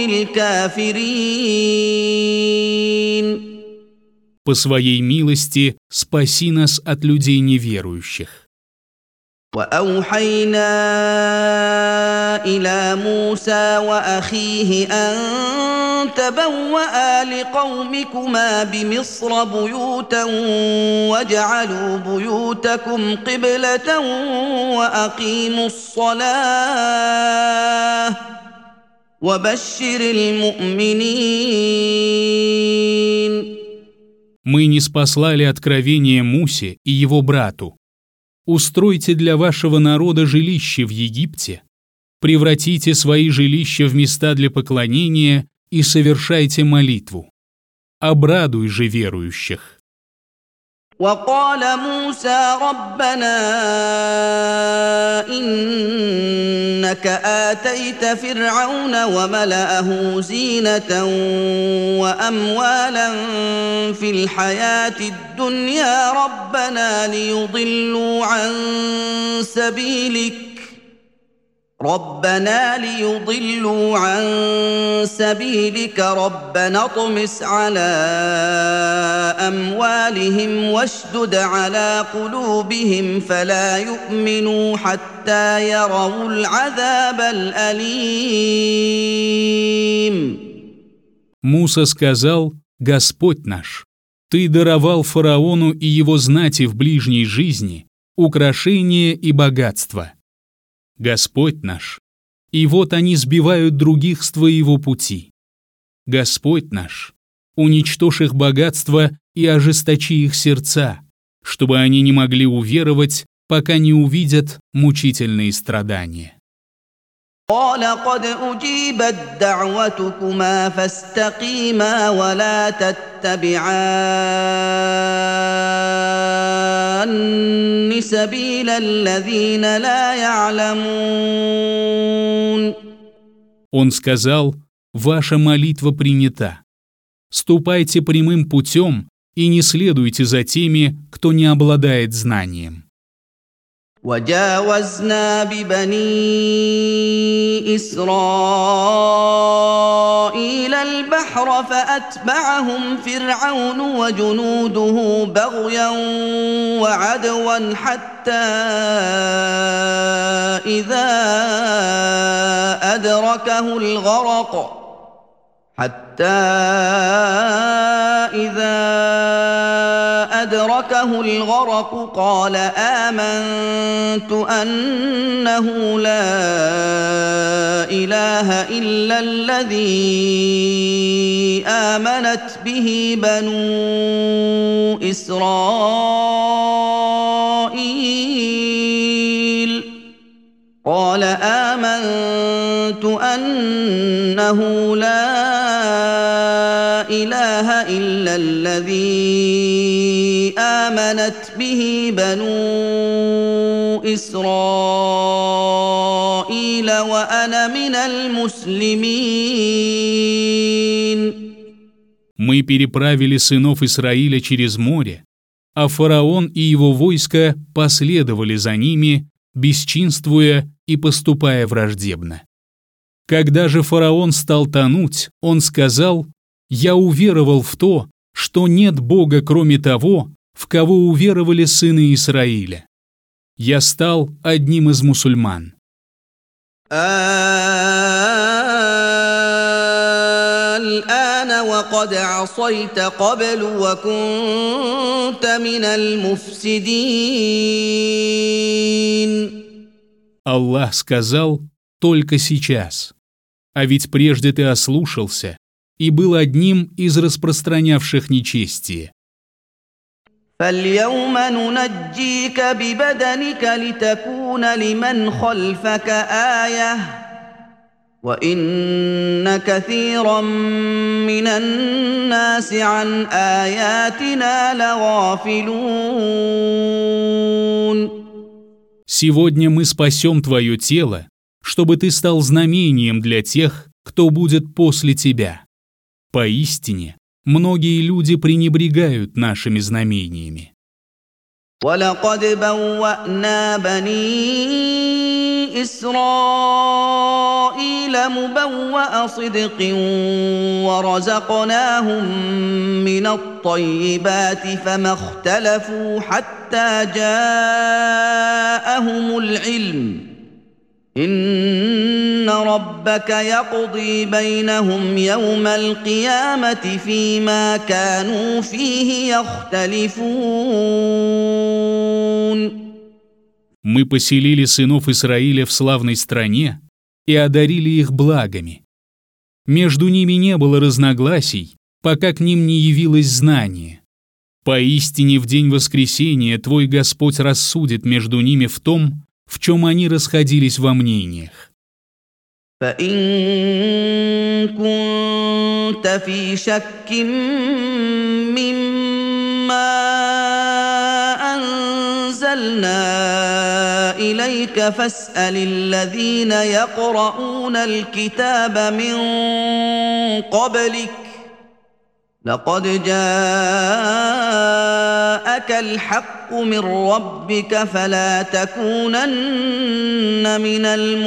الكافرين. По своей милости спаси нас от людей неверующих. وأوحينا إلى موسى وأخيه أن تبوأ لقومكما بمصر بيوتا واجعلوا بيوتكم قبلة وأقيموا الصلاة وبشر المؤمنين. Мы ниспослали откровение Мусе и его брату. Устройте для вашего народа жилище в Египте, превратите свои жилища в места для поклонения и совершайте молитву. Обрадуй же верующих. وقال موسى ربنا إنك آتيت فرعون وملأه زينة وأموالا في الحياة الدنيا ربنا ليضلوا عن سبيلك ربنا اطمس على أموالهم واشدد على قلوبهم فلا يؤمنوا حتى يروا العذاب الأليم. Муса сказал: Господь наш, Ты даровал фараону и его знати в ближней жизни украшения и богатства. Господь наш, и вот они сбивают других с Твоего пути. Господь наш, уничтожь их богатство и ожесточи их сердца, чтобы они не могли уверовать, пока не увидят мучительные страдания. قال قد أجيبت دعوتكما فاستقيما ولا تتبعان سبيل الذين لا يعلمون. Он сказал: «Ваша молитва принята. Ступайте прямым путем и не следуйте за теми, кто не обладает знанием». وجاوزنا ببني إسرائيل البحر فأتبعهم فرعون وجنوده بغيا وعدوا حتى إذا أدركه الغرق قال آمنت أنه لا إله إلا الذي آمنت به بنو إسرائيل قال آمنت أنه لا إله إلا الذي آمنت به بنو إسرائيل وأنا من المسلمين. Мы переправили сынов Исраиля через море, а фараон и его войско последовали за ними, бесчинствуя и поступая враждебно. Когда же фараон стал тонуть, он сказал: «Я уверовал в то, что нет Бога, кроме того, в кого уверовали сыны Израиля. Я стал одним из мусульман». الآن وقد عصيت قبل وكنت من المفسدين. Аллах сказал: «Только сейчас. А ведь прежде ты ослушался и был одним из распространявших нечестие». فاليوم ننجيك ببدنك لتكون لمن خلفك آية وان كثيرا من الناس عن اياتنا لغافلون. Сегодня мы спасем твое тело, чтобы ты стал знамением для тех, кто будет после тебя. Поистине, многие люди пренебрегают нашими знамениями. وَلَقَدْ بَوَّأْنَا بَنِي إِسْرَائِيلَ مُبَوَّأَ صِدْقٍ وَرَزَقْنَاهُم مِّنَ الطَّيِّبَاتِ فَمَا اخْتَلَفُوا حَتَّىٰ جَاءَهُمُ الْعِلْمُ. إِنَّ رَبَّكَ يَقْضِي بَيْنَهُمْ يَوْمَ الْقِيَامَةِ فِيمَا كَانُوا فِيهِ يَخْتَلِفُونَ. Мы поселили сынов Израиля в славной стране и одарили их благами. Между ними не было разногласий, пока к ним не явилось знание. Поистине в день воскресения твой Господь рассудит между ними в том, в чем они расходились во мнениях. فَإِن كُنتَ فِي شَكٍّ مِّمَّا أَنزَلْنَا إِلَيْكَ فَاسْأَلِ الَّذِينَ يَقْرَؤُونَ الْكِتَابَ مِن قَبْلِكَ لقد جاءك الحق من ربك فلا تكونن من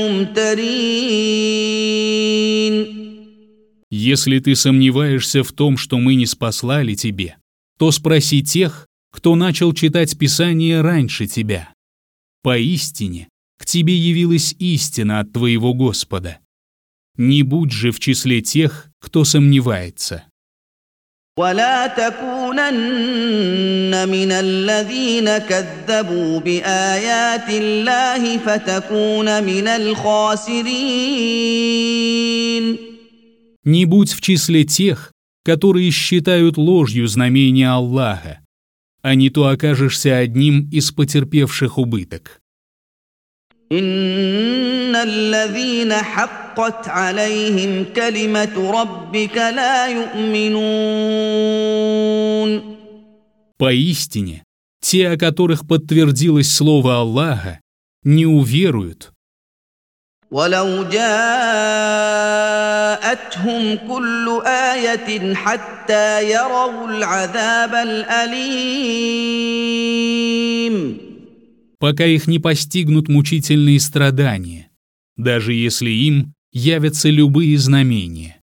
الممترين. Если ты сомневаешься в том, что мы не спаслали тебе, то спроси тех, кто начал читать Писание раньше тебя. Поистине, к тебе явилась истина от твоего Господа. Не будь же в числе тех, кто сомневается. ولا تكونن من الذين كذبوا بآيات الله فتكون من الخاسرين. Не будь в числе тех, которые считают ложью знамения Аллаха, а не то окажешься одним из потерпевших убыток. إن الذين حقت عليهم كلمة ربك لا يؤمنون. Поистине, те, о которых подтвердилось слово Аллаха, не уверуют. ولو جاءتهم كل آية حتى يروا العذاب الأليم. Пока их не постигнут мучительные страдания, даже если им явятся любые знамения.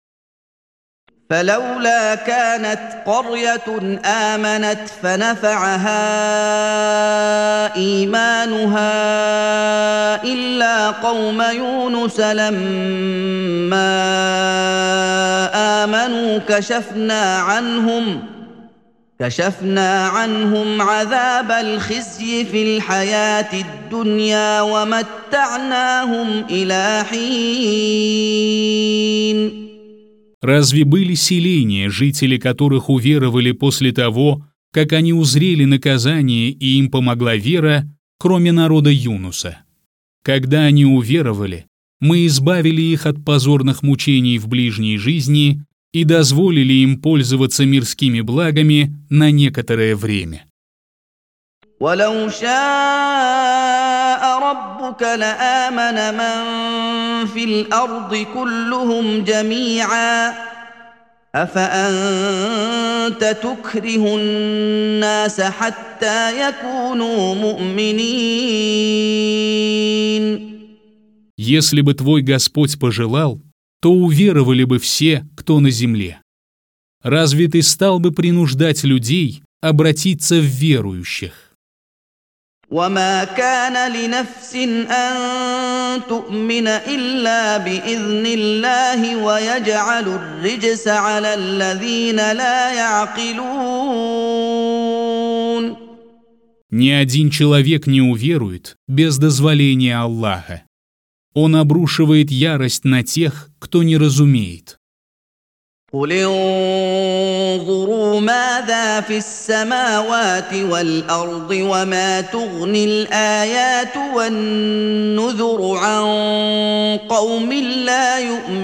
فلولا كانت قرية آمنت فنفعها إيمانها إلا قوم يونس لما آمنوا كشفنا عنهم عذاب الخزي في الحياة الدنيا ومتعناهم إلى حين. Разве были селения, жители которых уверовали после того, как они узрели наказание и им помогла вера, кроме народа Юнуса? Когда они уверовали, мы избавили их от позорных мучений в ближней жизни и дозволили им пользоваться мирскими благами на некоторое время. ولو شاء ربك لآمن من في الأرض كلهم جميعا أفأنت تكره الناس حتى يكونوا مؤمنين. Если бы твой Господь пожелал, то уверовали бы все, кто на земле. Разве ты стал бы принуждать людей обратиться в верующих? وما كان لنفس أن تؤمن إلا بإذن الله ويجعل الرجس على الذين لا يعقلون. Ни один человек не уверует без дозволения Аллаха. Он обрушивает ярость на тех, кто не разумеет. قل انظروا ماذا في السماوات والأرض وما تغني الآيات والنذر عن قوم لا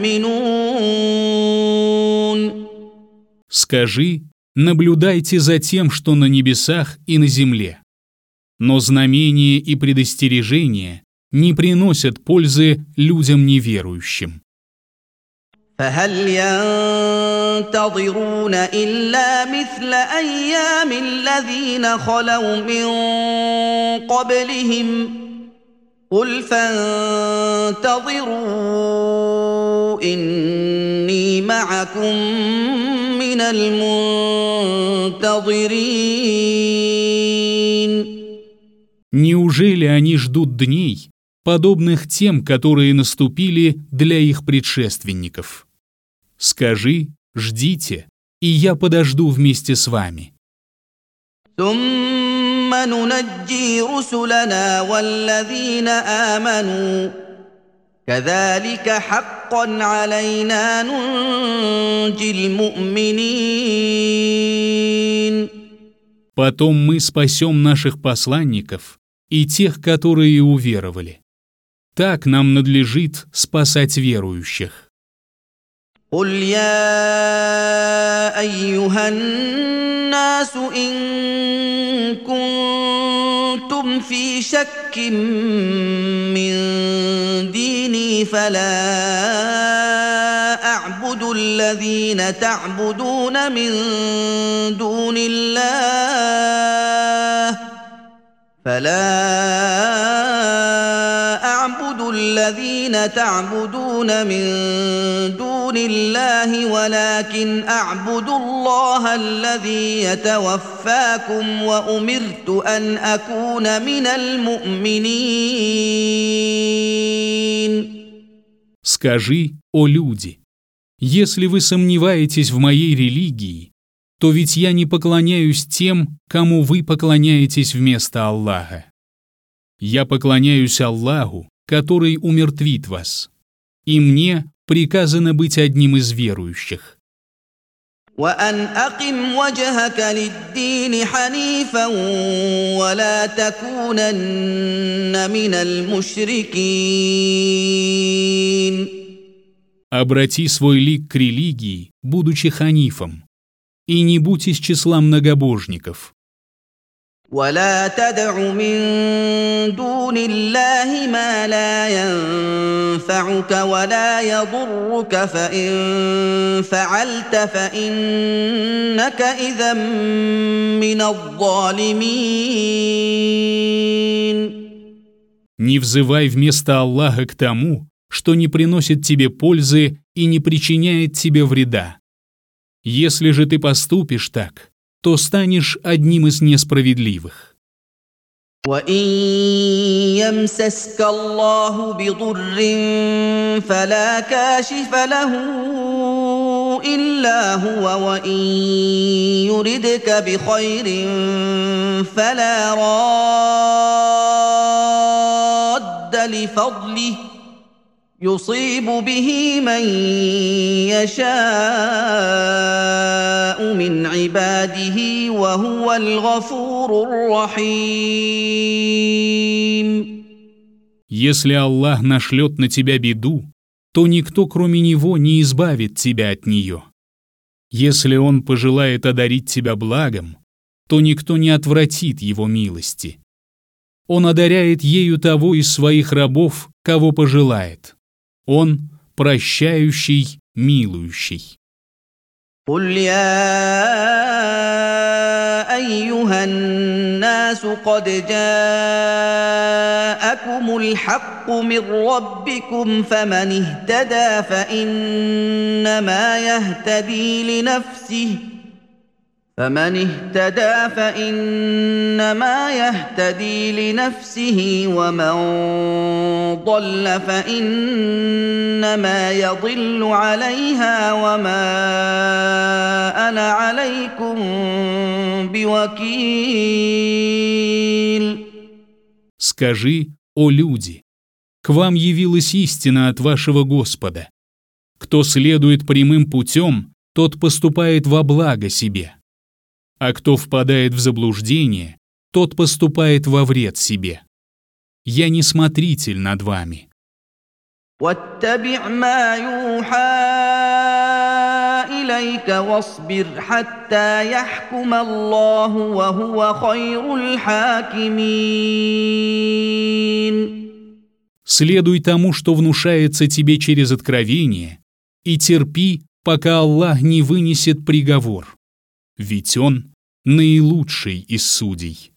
يؤمنون. Скажи, наблюдайте за тем, что на небесах и на земле. Но знамения и предостережения не приносят пользы людям неверующим. فهل ينتظرون إلا مثل أيام الذين خلوا من قبلهم قل فانتظروا إني معكم من المنتظرين. Неужели они ждут дней, подобных тем, которые наступили для их предшественников? Скажи, ждите, и я подожду вместе с вами. ثم ننجي رسلنا والذين آمنوا كذلك حقا علينا ننجي المؤمنين. Потом мы спасем наших посланников и тех, которые уверовали. Так нам надлежит спасать верующих. قل يا أيها الناس إن كنتم في شك من ديني فلا أعبد الذين تعبدون من دون الله ولكن أعبد الله الذي يتوفاكم وأمرت أن أكون من المؤمنين. Скажи, о люди, если вы сомневаетесь в моей религии, то ведь я не поклоняюсь тем, кому вы поклоняетесь вместо Аллаха. Я поклоняюсь Аллаху, который умертвит вас, и мне приказано быть одним из верующих. وأن أقم وجهك للدين حنيفا ولا تكونن من المشركين. Обрати свой лик к религии, будучи ханифом, и не будь из числа многобожников. ولا تدع من دون الله ما لا ينفعك ولا يضرك فإن فعلت فإنك إذا من الظالمين. Не взывай вместо Аллаха к тому, что не приносит тебе пользы и не причиняет тебе вреда. Если же ты поступишь так, то станешь одним из несправедливых. وَإِن يَمْسَسْكَ اللَّهُ بِضُرٍّ فَلَا كَاشِفَ لَهُ إِلَّا هُوَ وَإِن يُرِدْكَ بِخَيْرٍ فَلَا رَادَّ لِفَضْلِهِ يصيب به من يشاء من عباده وهو الغفور الرحيم. Если Аллах нашлет на тебя беду, то никто, кроме Него, не избавит тебя от нее. Если Он пожелает одарить тебя благом, то никто не отвратит Его милости. Он одаряет ею того из своих рабов, кого пожелает. Он прощающий, милующий. قل يا أيها الناس قد جاءكم الحق من ربكم فمن اهتدى فإنما يهتدي لنفسه ومن ضل فإنما يضل عليها وما أنا عليكم بوكيل. Скажи, о люди, к вам явилась истина от вашего Господа. Кто следует прямым путем, тот поступает во благо себе. А кто впадает в заблуждение, тот поступает во вред себе. Я не смотритель над вами. واتبع ما يوحى إليك واصبر حتى يحكم الله وهو خير الحاكمين. Следуй тому, что внушается тебе через откровение, и терпи, пока Аллах не вынесет приговор, ведь Он наилучший из судей.